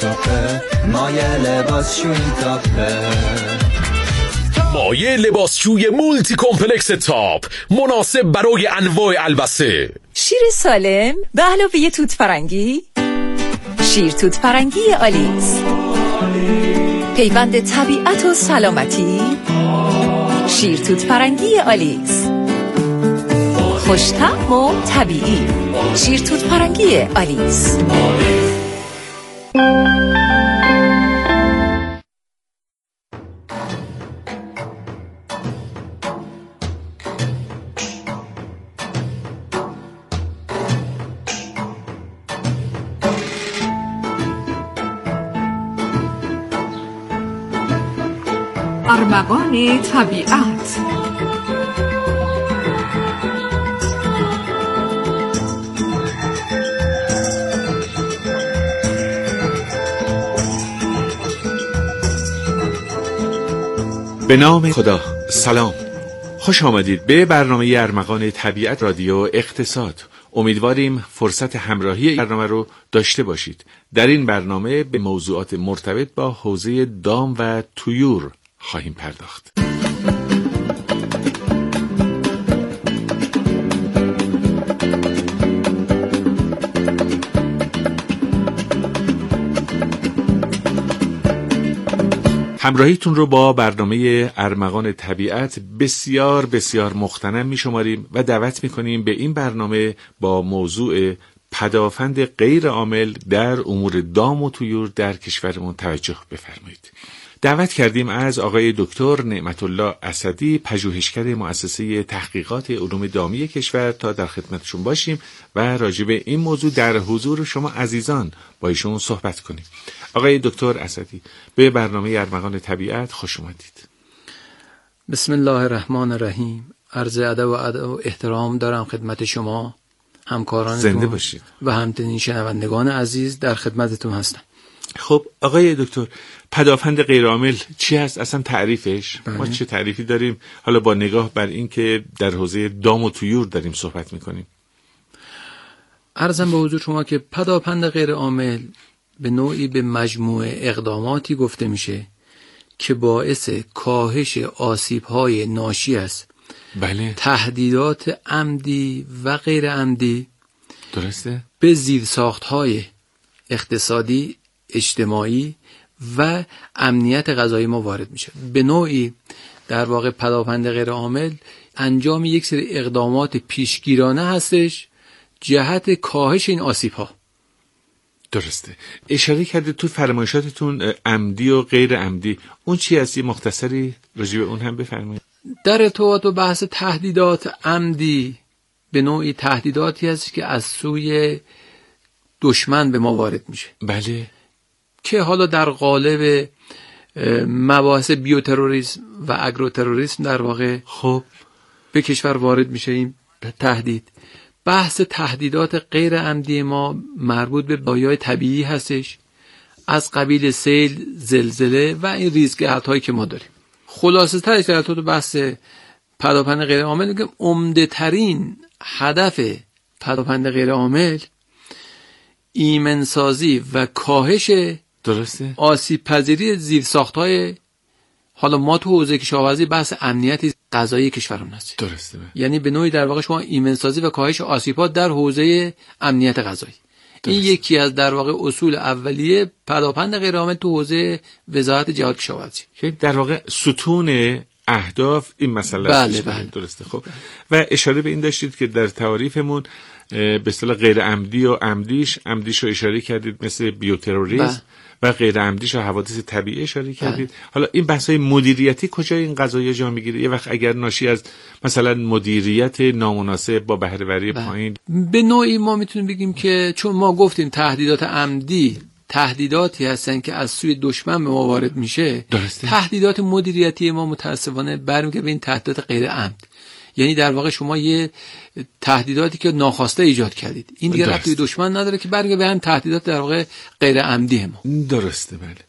تاپه مایه لباسشویی تاپه مایه لباسشوی مولتی کمپلکس تاپ مناسب برای انواع البسه. شیر سالم به علاوه توت فرنگی، شیر توت فرنگی آلیس، پیوند طبیعت و سلامتی. شیر توت فرنگی آلیس، خوش‌طعم و طبیعی. شیر توت فرنگی آلیس. ارمغان طبیعت. به نام خدا. سلام، خوش آمدید به برنامه ارمغان طبیعت رادیو اقتصاد. امیدواریم فرصت همراهی برنامه رو داشته باشید. در این برنامه به موضوعات مرتبط با حوزه دام و طیور خواهیم پرداخت. همراهیتون رو با برنامه ارمغان طبیعت بسیار بسیار مغتنم می‌شماریم و دعوت می‌کنیم به این برنامه با موضوع پدافند غیر عامل در امور دام و طیور در کشورمون توجه بفرمایید. دعوت کردیم از آقای دکتر نعمت الله اسدی، پژوهشگر مؤسسه تحقیقات علوم دامی کشور، تا در خدمتشون باشیم و راجع به این موضوع در حضور شما عزیزان با ایشون صحبت کنیم. آقای دکتر اسدی، به برنامه ارمغان طبیعت خوش اومدید. بسم الله الرحمن الرحیم. عرض ادب و احترام دارم خدمت شما، همکارانتون، زنده باشید، و همچنین شنوندگان عزیز در خدمتتون هستم. خب آقای دکتر، پدافند غیرعامل چی هست اصلا؟ تعریفش ما چه تعریفی داریم؟ حالا با نگاه بر این که در حوزه دام و طیور داریم صحبت میکنیم. عرضم به حضور شما که پدافند غیرعامل به نوعی به مجموعه اقداماتی گفته میشه که باعث کاهش آسیب‌های ناشی از بله، تهدیدات عمدی و غیر عمدی، درسته، به زیرساخت‌های اقتصادی، اجتماعی و امنیت غذایی ما وارد میشه. به نوعی در واقع پدافند غیرعامل انجام یک سری اقدامات پیشگیرانه هستش جهت کاهش این آسیب‌ها. درسته. اشاره کرده تو فرمایشاتتون عمدی و غیر عمدی، اون چی هستی؟ مختصری راجع به اون هم بفرمایید. در ارتباط با بحث تهدیدات عمدی، به نوعی تهدیداتی هست که از سوی دشمن به ما وارد میشه. بله، که حالا در قالب مباحث بیوتروریسم و اگروتروریسم در واقع خب به کشور وارد میشه این تهدید. بحث تهدیدات غیر عمدی ما مربوط به بحران‌های طبیعی هستش، از قبیل سیل، زلزله و این ریزگردهایی که ما داریم. خلاصه ترش در تو بحث پدافند غیر عامل میگم عمده ترین هدف پدافند غیر عامل ایمنسازی و کاهش، درسته، آسیب پذیری زیرساخت‌های، حالا ما تو حوزه کشاورزی بحث امنیت غذایی کشورمون هست. درسته. یعنی به نوعی در واقع شما ایمنسازی و کاهش آسیب‌ها در حوزه امنیت غذایی. این یکی از در واقع اصول اولیه پدافند غیر عامل تو حوزه وزارت جهاد کشاورزی، که در واقع ستون اهداف این مسئله است. بله. درسته. خب و اشاره به این داشتید که در تعریفمون به اصطلاح غیر عمدی و عمدیش رو اشاره کردید، مثل بیوتروریسم و غیر عمدیش و حوادث طبیعی اشاره کردید. حالا این بحث‌های مدیریتی کجا این قضایا جا میگیره؟ یه وقت اگر ناشی از مثلا مدیریت نامناسب با بهره‌وری پایین، به نوعی ما میتونیم بگیم که چون ما گفتیم تهدیدات عمدی تهدیداتی هستن که از سوی دشمن به ما وارد میشه، درسته. تهدیدات مدیریتی ما متاسفانه برمیگرده به این تهدیدات غیر عمد. یعنی در واقع شما یه تهدیداتی که ناخواسته ایجاد کردید، این دیگه ربطی به دشمن نداره، که برمیگرده به هم تهدیدات در واقع غیر عمدی ما. درسته. بله.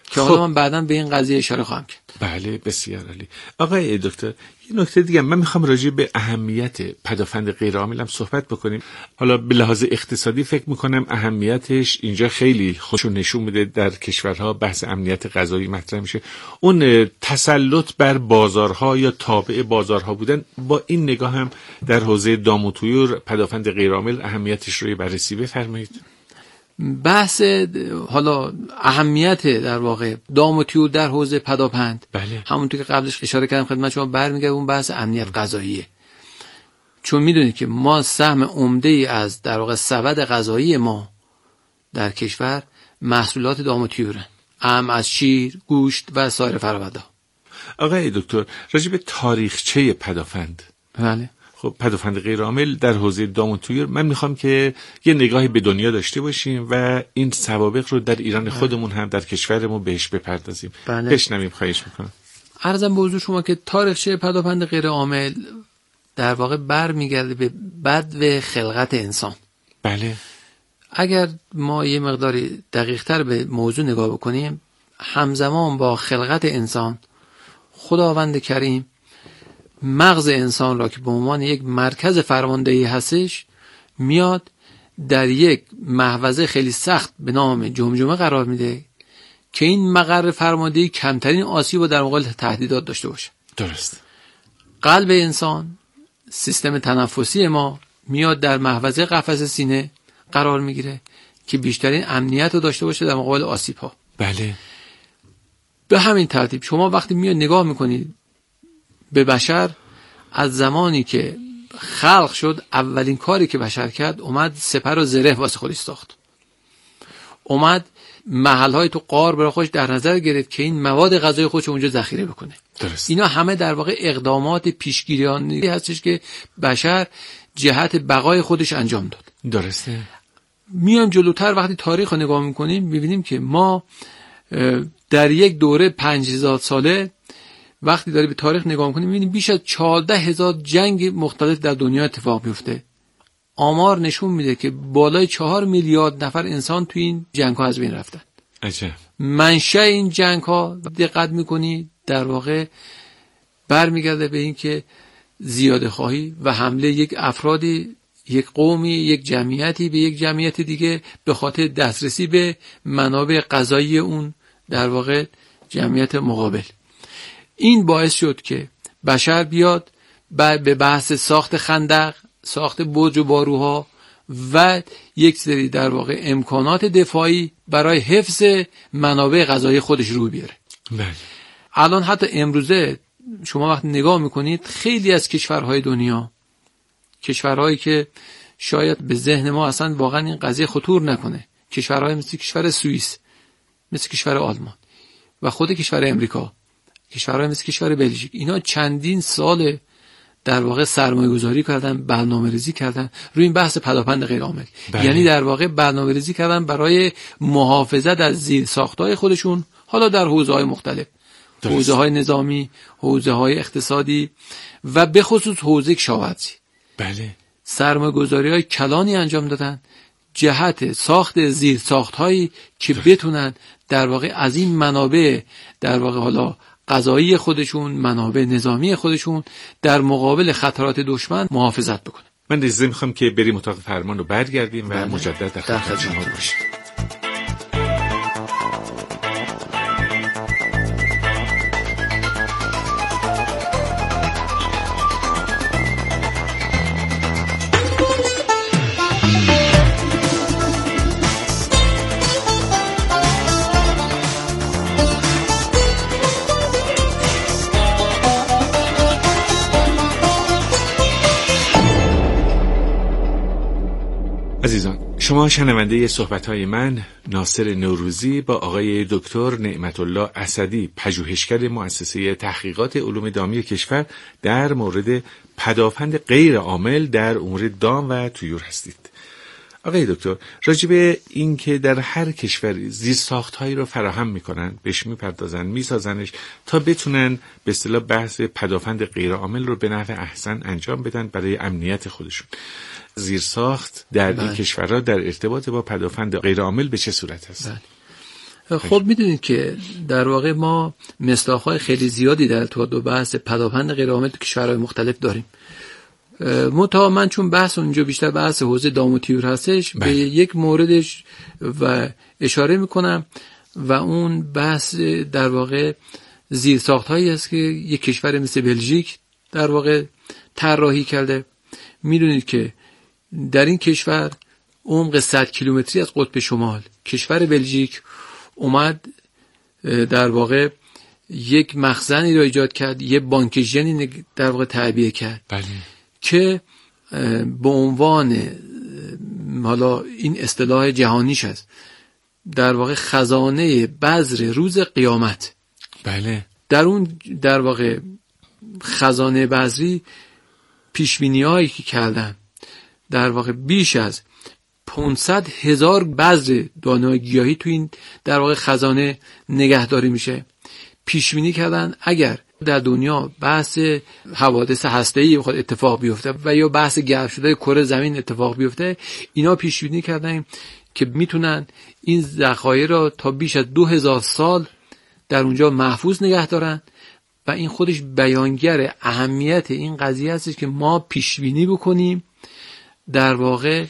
که حالا من بعداً به این قضیه اشاره خواهم کرد. بله بسیار عالی. آقای دکتر یه نکته دیگه من میخوام راجع به اهمیت پدافند غیرعامل هم صحبت بکنیم. حالا به لحاظ اقتصادی فکر میکنم اهمیتش اینجا خیلی خودشو نشون میده. در کشورها بحث امنیت غذایی مطرح میشه. اون تسلط بر بازارها یا تابع بازارها بودن، با این نگاه هم در حوزه دام و طیور پدافند غیرعامل اهمیتش رو بررسی بفرمایید. بحث حالا اهمیت در واقع دام و طیور در حوزه پدافند، بله. همونطور که قبلش اشاره کردم خدمت شما، برمیگرده اون بحث امنیت غذاییه. چون میدونید که ما سهم عمده ای از در واقع سبد غذایی ما در کشور محصولات دام و طیوره، از شیر، گوشت و سایر فرآورده. آقای دکتر راجع به تاریخچه پدافند، بله، خب پدافند غیرعامل در حوزه دام و طیور من میخوام که یه نگاهی به دنیا داشته باشیم و این سوابق رو در ایران خودمون هم در کشورمون بهش بپردازیم. بله. بشنویم، خواهش میکنم. عرضم به حضور شما که تاریخچه پدافند غیرعامل در واقع برمیگرده به بدو خلقت انسان. بله. اگر ما یه مقداری دقیق‌تر به موضوع نگاه بکنیم، همزمان با خلقت انسان خداوند کریم مغز انسان را که به عنوان یک مرکز فرماندهی هستش میاد در یک محوزه خیلی سخت به نام جمجمه قرار میده که این مقر فرماندهی کمترین آسیب رو در مقابل تهدیدات داشته باشه. درست. قلب انسان، سیستم تنفسی ما میاد در محوزه قفس سینه قرار میگیره که بیشترین امنیت رو داشته باشه در مقابل آسیب ها. بله. به همین ترتیب شما وقتی میاد نگاه میکنید به بشر، از زمانی که خلق شد اولین کاری که بشر کرد اومد سپر و زره واسه خودش ساخت. اومد محلهای تو غار برای خودش در نظر گرفت که این مواد غذایی خودش اونجا ذخیره بکنه. درست. اینا همه در واقع اقدامات پیشگیریانی هستش که بشر جهت بقای خودش انجام داد. درسته. میام جلوتر وقتی تاریخ رو نگاه میکنیم میبینیم که ما در یک دوره 5000 ساله وقتی داری به تاریخ نگاه میکنیم میبینیم بیش از 14000 جنگ مختلف در دنیا اتفاق میفته. آمار نشون میده که بالای 4 میلیارد نفر انسان توی این جنگ ها از بین رفتن. عجب. منشأ این جنگ ها دقت میکنی در واقع برمیگرده به این که زیاده خواهی و حمله یک افرادی، یک قومی، یک جمعیتی به یک جمعیت دیگه به خاطر دسترسی به منابع غذایی اون در واقع جمعیت مقابل. این باعث شد که بشر بیاد به بحث ساخت خندق، ساخت برج و باروها و یک سری در واقع امکانات دفاعی برای حفظ منابع غذایی خودش رو بیاره. بله. الان حتی امروزه شما وقتی نگاه میکنید خیلی از کشورهای دنیا، کشورهایی که شاید به ذهن ما اصلا واقعا این قضیه خطور نکنه، کشورهای مثل کشور سوئیس، مثل کشور آلمان و خود کشور امریکا، کشورهای مثل کشور بلژیک، اینا چندین سال در واقع سرمایه‌گذاری کردن، برنامه‌ریزی کردن روی این بحث پدافند غیرعامل. یعنی در واقع برنامه‌ریزی کردن برای محافظت از زیرساخت‌های خودشون، حالا در حوزه‌های مختلف، حوزه‌های نظامی، حوزه‌های اقتصادی و به خصوص حوزه کشاورزی. بله. سرمایه‌گذاری‌های کلانی انجام دادن جهت ساخت زیرساخت‌هایی که بتونن در واقع از این منابع در واقع حالا غذایی خودشون، منابع نظامی خودشون در مقابل خطرات دشمن محافظت بکنه. من اجازه میخوام که بریم اتاق فرمان رو برگردیم و مجدد در خدمت شما باشیم. عزیزان، شما شنونده صحبت‌های من ناصر نوروزی با آقای دکتر نعمت الله اسدی، پژوهشگر مؤسسه تحقیقات علوم دامی کشور در مورد پدافند غیرعامل در امور دام و طیور هستید. آقای دکتر، راجع به این که در هر کشوری زیرساخت‌هایی رو فراهم می‌کنن، بهش می‌پردازن، می‌سازنش تا بتونن به اصطلاح بحث پدافند غیرعامل رو به نحو احسن انجام بدن برای امنیت خودشون. زیرساخت در این کشورها در ارتباط با پدافند غیرعامل به چه صورت هست؟ خب میدونید که در واقع ما مصداق‌های خیلی زیادی در ارتباط با بحث پدافند غیرعامل تو کشورهای مختلف داریم. منتها من چون بحث اونجا بیشتر بحث حوزه دام و طیور هستش به یک موردش و اشاره میکنم و اون بحث در واقع زیرساخت‌هایی است که یک کشور مثل بلژیک در واقع طراحی کرده. میدونید که در این کشور عمق 100 کیلومتری از قطب شمال کشور بلژیک اومد در واقع یک مخزنی را ایجاد کرد، یک بانک ژنی در واقع تعبیه کرد. بله. که به عنوان حالا این اصطلاح جهانیش است در واقع خزانه بذر روز قیامت. بله. در اون در واقع خزانه بذری پیشبینی‌هایی که کردن در واقع بیش از 500,000 بذر دانه‌های گیاهی تو این در واقع خزانه نگهداری میشه. پیشبینی کردن اگر در دنیا بحث حوادث هسته‌ای بخواد اتفاق بیفته و یا بحث گرم شده کره زمین اتفاق بیفته، اینا پیشبینی کردن که میتونن این ذخایر را تا بیش از 2000 سال در اونجا محفوظ نگه دارن و این خودش بیانگر اهمیت این قضیه است که ما پیشبینی بکنیم در واقع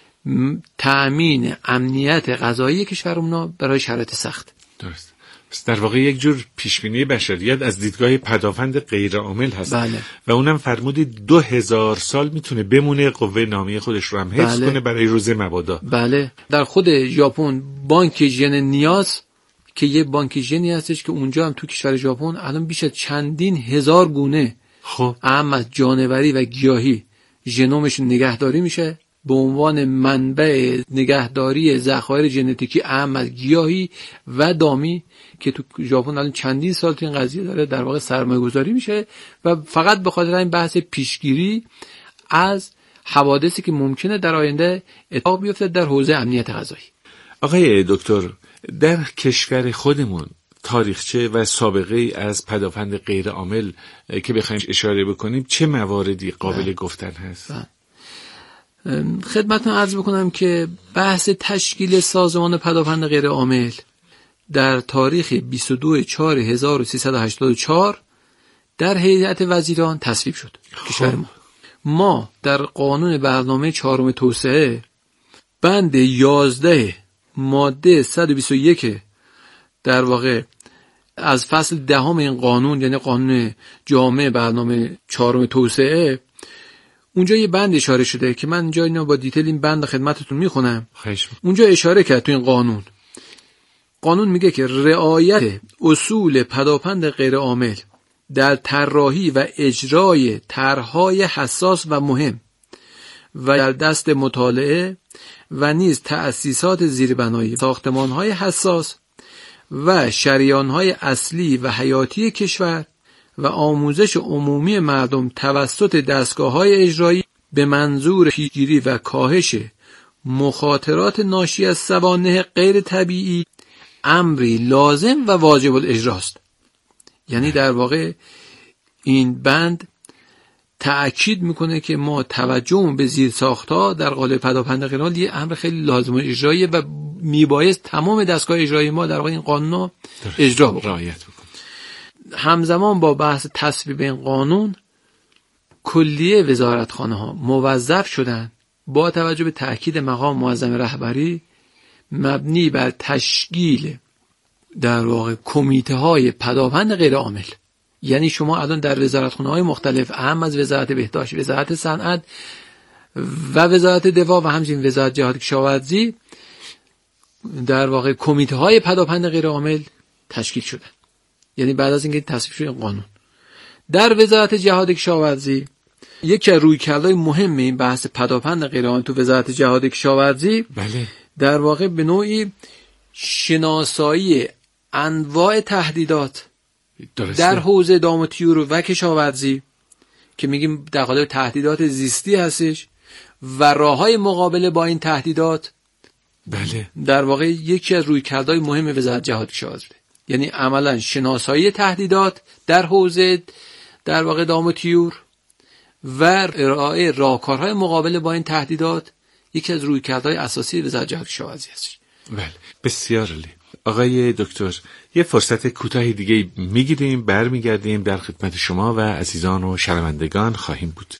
تأمین امنیت غذایی کشورمون برای شرایط سخت. درست. در واقع یک جور پیشبینی بشریت از دیدگاه پدافند غیرعامل هست. بله. و اونم فرمودید 2000 سال میتونه بمونه، قوه نامی خودش رو هم حفظ کنه برای روز مبادا. بله. در خود ژاپن بانک ژن نیاز که یه بانک ژنی هستش که اونجا هم تو کشور ژاپن الان بیش از چندین هزار گونه خب اهم از جانوری و گیاهی ژنومش نگهداری میشه به عنوان منبع نگهداری ذخایر ژنتیکی اهم از گیاهی و دامی که تو ژاپن الان چندین سال تو این قضیه داره در واقع سرمایه‌گذاری میشه و فقط به خاطر این بحث پیشگیری از حوادثی که ممکنه در آینده اتفاق بیفته در حوزه امنیت غذایی. آقای دکتر، در کشور خودمون تاریخچه و سابقه ای از پدافند غیرعامل که بخوایم اشاره بکنیم چه مواردی قابل گفتن هست؟ خدمتتون عرض بکنم که بحث تشکیل سازمان پدافند غیرعامل در تاریخ 22/4/1384 در هیئت وزیران تصویب شد. کشور ما در قانون برنامه 4 توسعه بند 11 ماده 121 در واقع از فصل 10 این قانون، یعنی قانون جامع برنامه 4 توسعه، اونجا یه بند اشاره شده که من اینجا اینو با دیتیل این بند خدمتتون میخونم. اونجا اشاره کرد تو این قانون میگه که رعایت اصول پدافند غیرعامل در طراحی و اجرای طرح‌های حساس و مهم و در دست مطالعه و نیز تأسیسات زیربنایی ساختمان‌های حساس و شریان‌های اصلی و حیاتی کشور و آموزش عمومی مردم توسط دستگاه‌های اجرایی به منظور پیشگیری و کاهش مخاطرات ناشی از سوانح غیر طبیعی امری لازم و واجب الاجراست. یعنی در واقع این بند تأکید میکنه که ما توجه به زیر ساخت‌ها در قالب پدافند غیرعامل یه امر خیلی لازم و اجراییه و میبایست تمام دستگاه اجرایی ما در واقع این قانون رو اجرا بکنه. همزمان با بحث تصویب این قانون کلیه وزارتخانه‌ها موظف شدن با توجه به تأکید مقام معظم رهبری مبنی بر تشکیل در واقع کمیته‌های پدافند غیرعامل. یعنی شما الان در وزارتخانه‌های مختلف اهم از وزارت بهداشت، وزارت صنعت و وزارت دفاع و همچنین وزارت جهاد کشاورزی در واقع کمیته‌های پدافند غیرعامل تشکیل شدن. یعنی بعد از اینکه تصویب شد این قانون در وزارت جهاد کشاورزی یکی از رویکردهای مهم این بحث پدافند غیرعامل تو وزارت جهاد کشاورزی بله در واقع به نوعی شناسایی انواع تهدیدات درسته. در حوزه دام و طیور و کشاورزی که میگیم در قالب تهدیدات زیستی هستش و راههای مقابله با این تهدیدات بله در واقع یکی از رویکردهای مهم وزارت جهاد کشاورزی، یعنی عملا شناسایی تهدیدات در حوزه در واقع دام و طیور و ارائه راهکارهای مقابله با این تهدیدات یکی از رویکردهای اساسی وزارت جهاد کشاورزی است. بله بسیار عالی. آقای دکتر، یه فرصت کوتاه دیگه میگیریم، برمیگردیم در خدمت شما و عزیزان و شنوندگان خواهیم بود.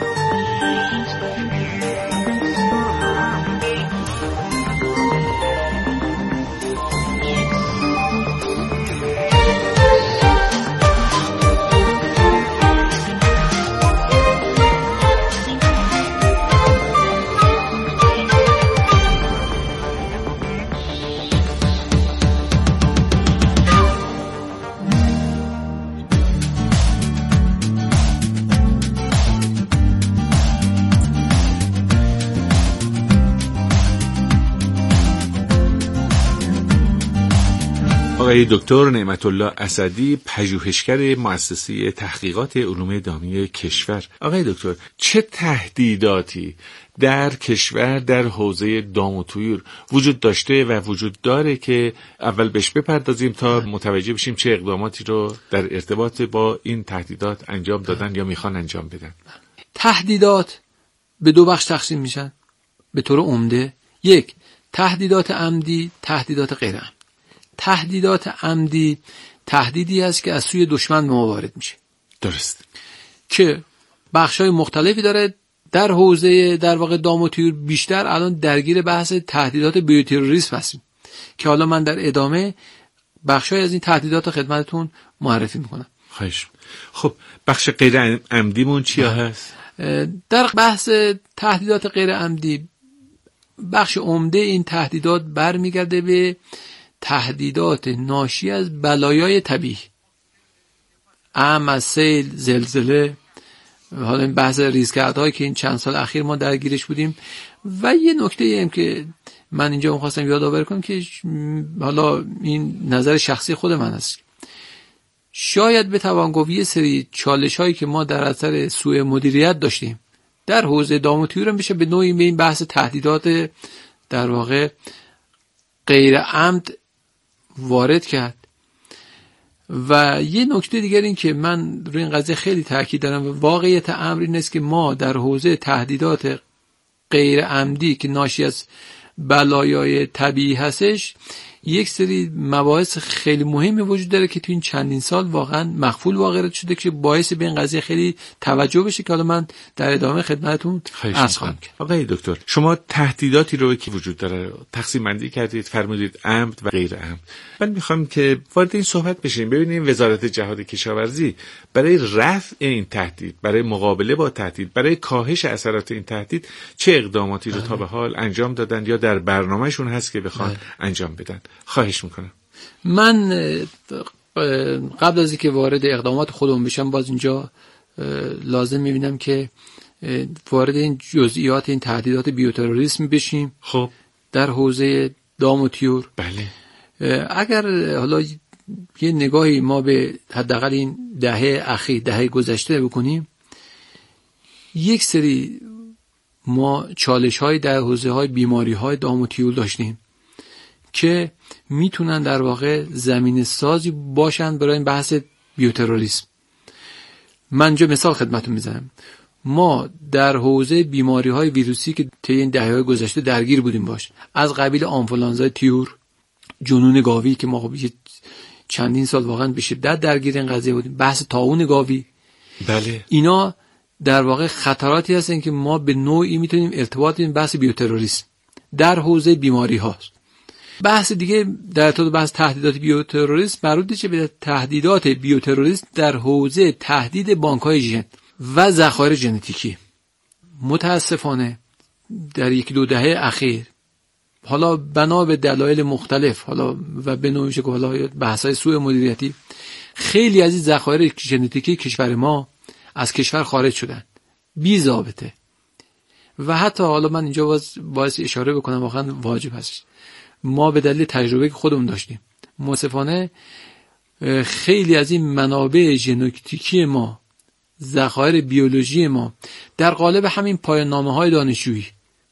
آقای دکتر نعمت الله اسدی، پژوهشگر مؤسسه تحقیقات علوم دامی کشور. آقای دکتر، چه تهدیداتی در کشور در حوزه دام و طیور وجود داشته و وجود داره که اول بهش بپردازیم تا متوجه بشیم چه اقداماتی رو در ارتباط با این تهدیدات انجام دادن یا میخوان انجام بدن؟ تهدیدات به دو بخش تقسیم میشن به طور عمده. یک، تهدیدات عمدی، تهدیدات غیر عمدی. تهدیدات عمدی تهدیدی است که از سوی دشمن به ما وارد میشه. درست. که بخشای مختلفی داره. در حوزه در واقع دام و طیور بیشتر الان درگیر بحث تهدیدات بیوتروریسم هستیم که حالا من در ادامه بخشای از این تهدیدات خدمتتون معرفی میکنم. خواهش. خب بخش غیر عمدیمون چیا هست؟ در بحث تهدیدات غیر عمدی بخش عمده این تهدیدات برمیگرده به تهدیدات ناشی از بلایای طبیعی، از سیل، زلزله، حالا این بحث ریزگردهایی که این چند سال اخیر ما درگیرش بودیم. و یه نکته هم که من اینجا می‌خواستم یادآوری کنم که حالا این نظر شخصی خود من است، شاید به توان گفت یه سری چالش‌هایی که ما در اثر سوء مدیریت داشتیم در حوزه دام و طیور میشه به نوعی به این بحث تهدیدات در واقع غیر عمد وارد کرد. و یه نکته دیگر این که من روی این قضیه خیلی تاکید دارم و واقعیت امر این است که ما در حوزه تهدیدات غیر عمدی که ناشی از بلایای طبیعی هستش یک سری مباحث خیلی مهمی وجود داره که تو این چندین سال واقعا مخفول واقع شده که باعث به این قضیه خیلی توجه بشه که حالا من در ادامه خدمتتون عرض خواهم کرد. آقای دکتر، شما تهدیداتی رو که وجود داره تقسیم بندی کردید، فرمودید عمد و غیر عمد. من میخوام که وارد این صحبت بشیم، ببینیم وزارت جهاد کشاورزی برای رفع این تهدید، برای مقابله با تهدید، برای کاهش اثرات این تهدید چه اقداماتی رو تا به حال انجام دادن یا در برنامه‌شون هست که بخوان انجام بدن. خواهش میکنم. من قبل از اینکه وارد اقدامات خودم بشم باز اینجا لازم میبینم که وارد این جزئیات این تهدیدات بیوتروریسم بشیم. خب در حوزه دام و طیور. بله. اگر حالا یه نگاهی ما به حداقل این دهه گذشته بکنیم، یک سری ما چالش‌های در حوزه‌های بیماری‌های دام و طیور داشتیم که میتونن در واقع زمین سازی باشن برای این بحث بیوتروریسم. من اینجا مثال خدمتتون میزنم. ما در حوزه بیماری‌های ویروسی که طی این دهه‌های گذشته درگیر بودیم باش، از قبیل آنفولانزای طیور، جنون گاوی که ما چندین سال واقعا به شدت درگیر این قضیه بودیم، بحث طاعون گاوی. بله. اینا در واقع خطراتی هستن که ما به نوعی میتونیم ارتباط این بحث بیوتروریسم در حوزه بیماری هاست. بحث دیگه در ارتباط بحث تهدیدات بیوتروریسم مربوط میشه به تهدیدات بیوتروریسم در حوزه تهدید بانک‌های ژن و ذخایر ژنتیکی. متاسفانه در یک دو دهه اخیر حالا بنا به دلایل مختلف حالا و به نوعی که حالا بحث‌های سوء مدیریتی خیلی از این ذخایر ژنتیکی کشور ما از کشور خارج شدن بی ضابطه. و حتی حالا من اینجا باید اشاره بکنم واقعا واجب هست، ما به دلیل تجربه که خودمون داشتیم مؤسفانه خیلی از این منابع ژنتیکی ما، ذخایر بیولوژی ما در قالب همین پایان نامه‌های دانشجویی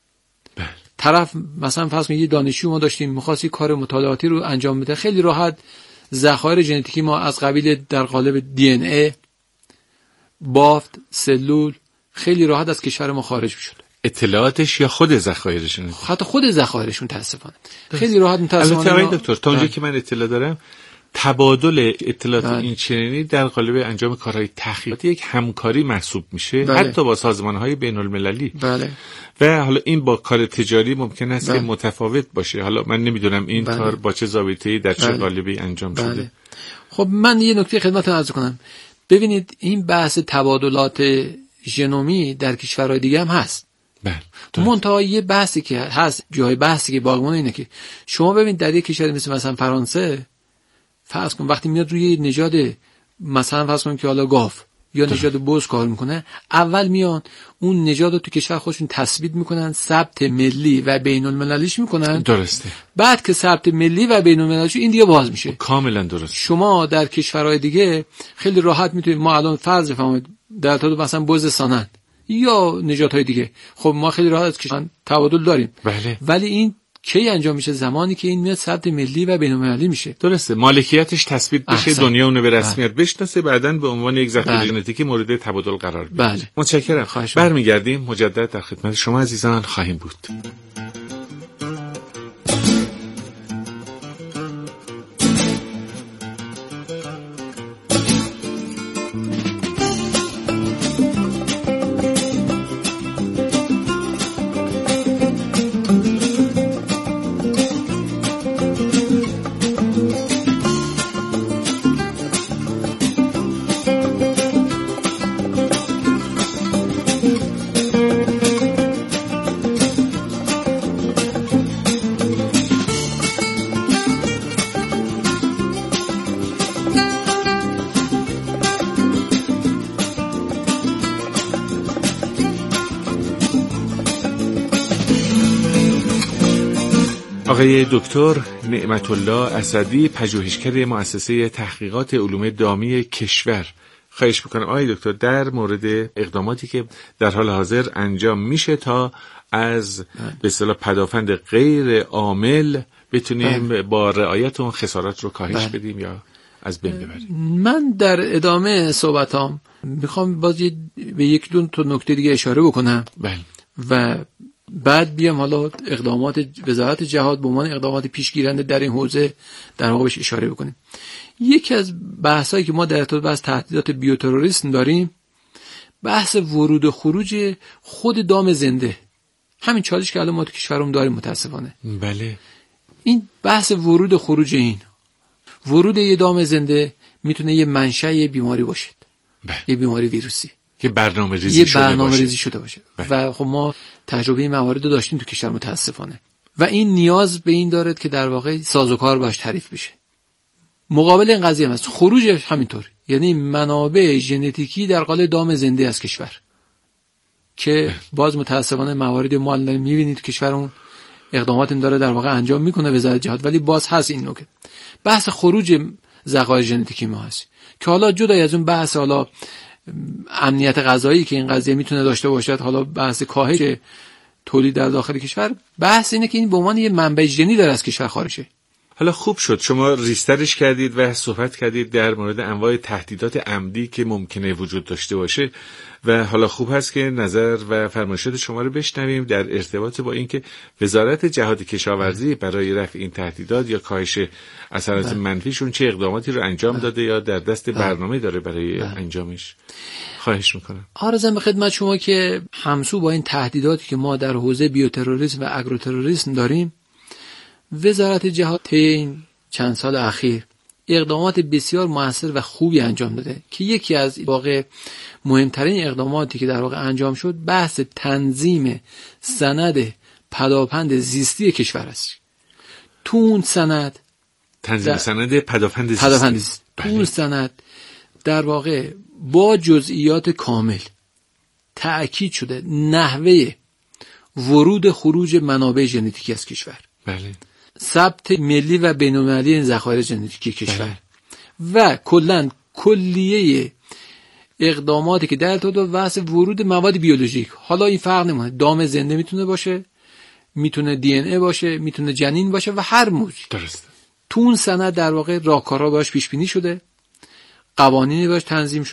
طرف مثلا فرض کنید یه دانشجو ما داشتیم می‌خواست کار مطالعاتی رو انجام بده، خیلی راحت ذخایر ژنتیکی ما از قبیل در قالب دی ان ای، بافت، سلول خیلی راحت از کشور ما خارج می‌شد. اطلاعاتش یا خود ذخایرشون؟ حتی خود ذخایرشون متاسفانه خیلی راحت متاسفانه. البته آقای دکتر تا اونجایی که من اطلاع دارم تبادل اطلاعات این چنینی در قالب انجام کارهای تحقیقاتی یک همکاری محسوب میشه، حتی با سازمان‌های بین‌المللی. و حالا این با کار تجاری ممکن است که متفاوت باشه. حالا من نمیدونم این کار با چه ضابطه‌ای در چه قالبی انجام شده. خب من یه نکته خدمتتون عرض کنم. ببینید این بحث تبادلات ژنومی در کشورهای دیگه هم هست. منتها یه بحثی که هست، جای بحثی که باقیمون اینه که شما ببینید در یک کشوری مثلا فرانسه، فرض کن وقتی میاد روی نژاد مثلا فرض کن که حالا گاو یا نژاد بز کار میکنه، اول میان اون نژاد رو تو کشور خودشون تثبیت میکنن، ثبت ملی و بین المللیش میکنن. درسته. بعد که ثبت ملی و بین المللیش این دیگه باز میشه. کاملا درست. شما در کشورهای دیگه خیلی راحت میتونید، ما الان فرض بفرمایید در تا مثلا بز سانند یا نژادهای دیگه، خب ما خیلی راحت که تبادل داریم. بله. ولی این کی انجام میشه؟ زمانی که این میاد ثبت ملی و بین‌المللی میشه. درسته، مالکیتش تثبیت بشه، دنیا اونو به رسمیت بشناسه، بعداً به عنوان یک ذخیره ژنتیکی مورد تبادل قرار بگیره. بله. متشکرم. برمیگردیم مجدد در خدمت شما عزیزان خواهیم بود. آقای دکتر نعمت الله اسدی، پژوهشگر مؤسسه تحقیقات علوم دامی کشور، خواهش میکنم آقای دکتر در مورد اقداماتی که در حال حاضر انجام میشه تا از به اصطلاح پدافند غیر عامل بتونیم با رعایت اون خسارات رو کاهش بدیم یا از بین ببریم. من در ادامه صحبتام میخوام باز به یک دو تا نکته دیگه اشاره بکنم. و بعد بیام حالا اقدامات وزارت جهاد به عنوان اقدامات پیشگیرنده در این حوزه در واقع بهش اشاره بکنیم. یکی از بحثایی که ما در ارتباط با تهدیدات بیوتروریسم داریم، بحث ورود و خروج خود دام زنده. همین چالش که الان ما تو کشورمون داریم متاسفانه. بله. این بحث ورود و خروج، این ورود یه دام زنده میتونه یه منشأ یه بیماری باشه. یه بیماری ویروسی که برنامه‌ریزی شده باشه. و خب ما تجربه این موارد رو داشتیم تو کشور متاسفانه. و این نیاز به این دارد که در واقع سازوکار باش تعریف بشه. مقابل این قضیه هم هست خروج همینطور، یعنی منابع ژنتیکی در قالب دام زنده از کشور که باز متاسفانه موارد ما الان می‌بینید کشورمون اقدامات این داره در واقع انجام میکنه وزارت جهاد، ولی باز هست این نکته. بحث خروج ذخایر ژنتیکی ما هست که حالا جدای از اون بحث حالا امنیت غذایی که این قضیه میتونه داشته باشد، حالا بحث کاهش تولید در داخل کشور، بحث اینه که این به عنوان یه منبع ژنی داره از کشور خارج شه. حالا خوب شد شما ریسترش کردید و صحبت کردید در مورد انواع تهدیدات عمدی که ممکنه وجود داشته باشه و حالا خوب هست که نظر و فرمایشات شما رو بشنویم در ارتباط با اینکه وزارت جهاد کشاورزی برای رفع این تهدیدات یا کاهش اثرات منفیشون چه اقداماتی رو انجام داده یا در دست برنامه داره برای انجامش. خواهش میکنم. عرضم به خدمت شما که همسو با این تهدیداتی که ما در حوزه بیوتروریسم و اگروتروریسم داریم، وزارت جهاد طی این چند سال اخیر اقدامات بسیار موثر و خوبی انجام داده که یکی از واقع مهمترین اقداماتی که در واقع انجام شد بحث تنظیم سند پدافند زیستی کشور است. تو اون سند تنظیم سند پدافند زیستی تو اون سند در واقع با جزئیات کامل تأکید شده نحوه ورود خروج منابع ژنتیکی از کشور. بله. ثبت ملی و بین‌المللی این ذخایر ژنتیکی کشور و کلاً کلیه اقداماتی که در تو واسه ورود مواد بیولوژیک، حالا این فرق نمیکنه دام زنده میتونه باشه، میتونه دی ان ای باشه، میتونه جنین باشه و هر موجود. درسته. تو اون سند در واقع راهکارها باش پیش بینی شده، قوانینی باش تنظیم شده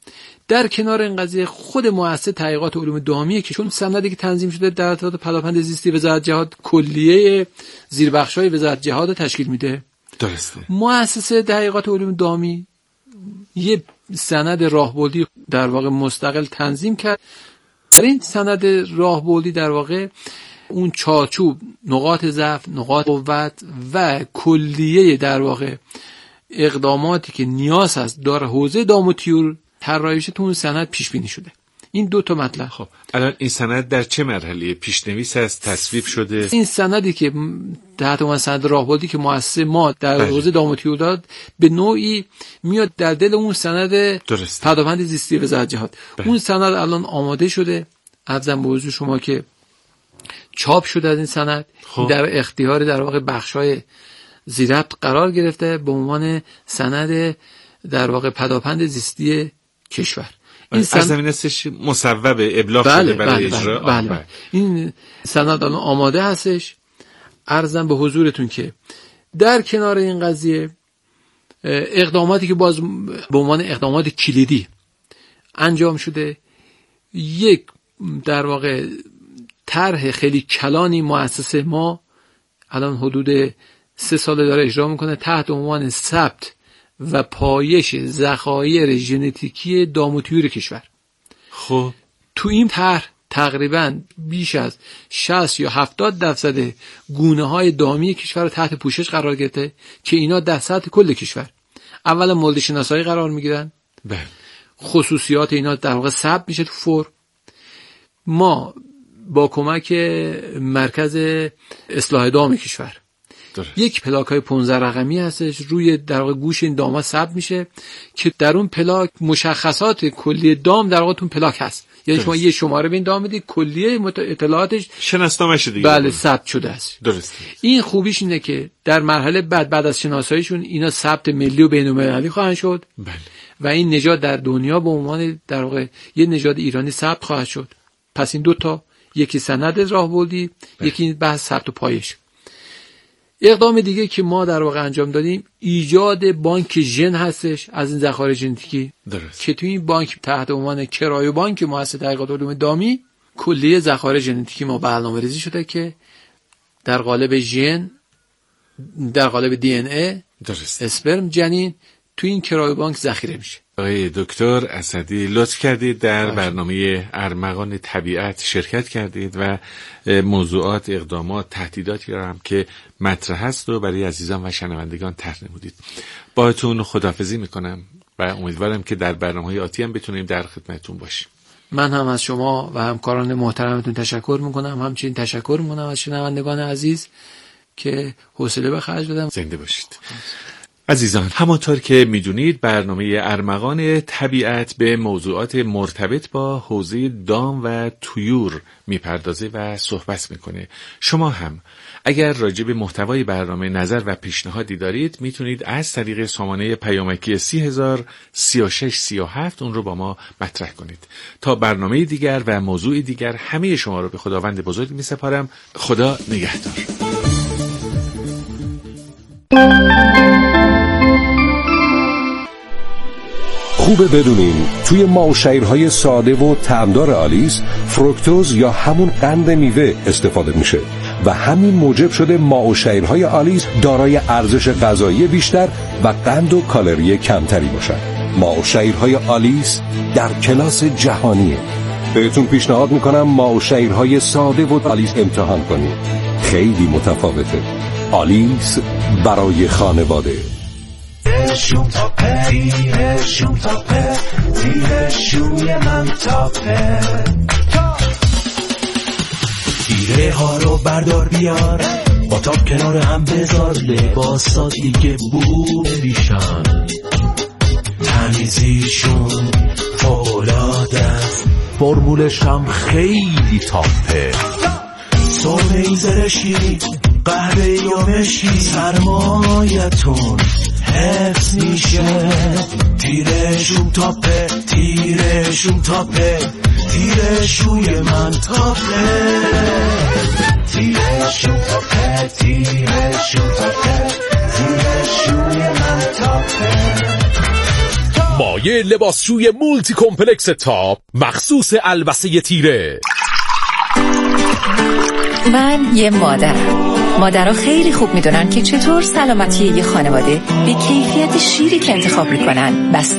در کنار این قضیه خود مؤسسه تحقیقات علوم دامیه که چون سندی که تنظیم شده در تحت پدافند زیستی وزارت جهاد کلیه زیربخش‌های وزارت جهاد تشکیل میده. درسته. مؤسسه تحقیقات علوم دامی یه سند راهبردی در واقع مستقل تنظیم کرد. در این سند راهبردی در واقع اون چارچوب، نقاط ضعف، نقاط قوت و کلیه در واقع اقداماتی که نیاز هست در حوزه دام و طیور طراحیش تو اون سند پیش بینی شده. این دو تا مطلب. خب الان این سند در چه مرحله پیشنویس است، تصویب شده؟ این سندی که تحت عنوان سند راهبردی که مؤسسه ما در حوزه دام و طیور داد به نوعی میاد در دل اون سند پدافند زیستی وزارت جهاد. اون سند الان آماده شده. عرضم به حضور شما که چاپ شده از این سند در اختیار در واقع بخش‌های زیربط قرار گرفته به عنوان سند در واقع پدافند زیستی کشور. این سند از زمین استش مصوب ابلاغ شده برای اجرا. بله. این سند الان آماده هستش. عرضم به حضورتون که در کنار این قضیه اقداماتی که باز به عنوان اقدامات کلیدی انجام شده، یک در واقع طرح خیلی کلانی مؤسسه ما الان حدود 3 سال داره اجرا میکنه تحت عنوان ثبت و پایش ذخایر ژنتیکی دام و طیور کشور. خب تو این طرح تقریبا بیش از 60 یا 70% گونه‌های دامی کشور رو تحت پوشش قرار گرفته که اینا در سطح کل کشور اولا مورد شناسایی قرار میگیرن. خصوصیات اینا در واقع ثبت میشه تو فور. ما با کمک مرکز اصلاح دام کشور یک پلاک های 15 رقمی هستش روی در واقع گوش این دام‌ها ثبت میشه که در اون پلاک مشخصات کلی دام در واقع تو پلاک هست. یعنی شما یه شماره به این دام بدید کلیه اطلاعاتش شناسنامه شده دیگه. بله ثبت شده است. درسته. این خوبیش اینه که در مرحله بعد از شناساییشون اینا ثبت ملی و بین‌المللی خواهند شد. بله. و این نژاد در دنیا به عنوان در واقع یه نژاد ایرانی ثبت خواهد شد. پس این دو تا، یکی سند راهبردی، یکی بحث ثبت و پایش. اقدام دیگه که ما در واقع انجام دادیم ایجاد بانک ژن هستش از این ذخایر ژنتیکی که توی این بانک تحت عنوان کرایه بانک مؤسسه تحقیقات علوم دامی کلیه ذخایر ژنتیکی ما برنامه‌ریزی شده که در قالب ژن، در قالب دی ان ای، اسپرم، جنین توی این کرایه بانک ذخیره میشه. آقای دکتر اسدی لطف کردید در برنامه ارمغان طبیعت شرکت کردید و موضوعات، اقدامات، تهدیداتی را هم که مطرح است و برای عزیزان و شنوندگان طرح نمودید. باهاتون خداحافظی میکنم و امیدوارم که در برنامه‌های آتی هم بتونیم در خدمتتون باشیم. من هم از شما و همکاران محترمتون تشکر میکنم. همچنین تشکر میکنم از شنوندگان عزیز که حوصله به خرج دادن. زنده باشید. عزیزان، همانطور که میدونید برنامه ارمغان طبیعت به موضوعات مرتبط با حوزه دام و طیور میپردازه و صحبت میکنه. شما هم اگر راجع به محتوای برنامه نظر و پیشنهادی دارید میتونید از طریق سامانه پیامکی 30,036,37 اون رو با ما مطرح کنید. تا برنامه دیگر و موضوع دیگر همه شما رو به خداوند بزرگ میسپارم. خدا نگهدار. خوبه بدونین توی ماوشیرهای ساده و طعمدار آلیس فروکتوز یا همون قند میوه استفاده میشه و همین موجب شده ماوشیرهای آلیس دارای ارزش غذایی بیشتر و قند و کالری کمتری باشن. ماوشیرهای آلیس در کلاس جهانیه. بهتون پیشنهاد میکنم ماوشیرهای ساده و آلیس امتحان کنید. خیلی متفاوته. آلیس برای خانواده. شوم تاپه، شوم تاپه، تیر شوی من تاپه. تیره ها رو بردار بیار، با تاپ کنار هم بذار، لباسا دیگه بو نمیشن، تمیزیشون فوق‌العاده است، فرمولش هم خیلی تاپه. سرمه ای زرشی، قهوه یا مشکی، سرمایتون حفظ میشه. تیرشون تاپه، تیرشون تاپه، تیرشوی من تاپه. تیرشون تاپه، تیرشون تاپه، تیرشوی من تاپه. مایه لباسشوی مولتی کمپلکس تاپ مخصوص البسه تیره. من یه مادرها خیلی خوب میدونن که چطور سلامتی یه خانواده به کیفیت شیری که انتخاب میکنن بس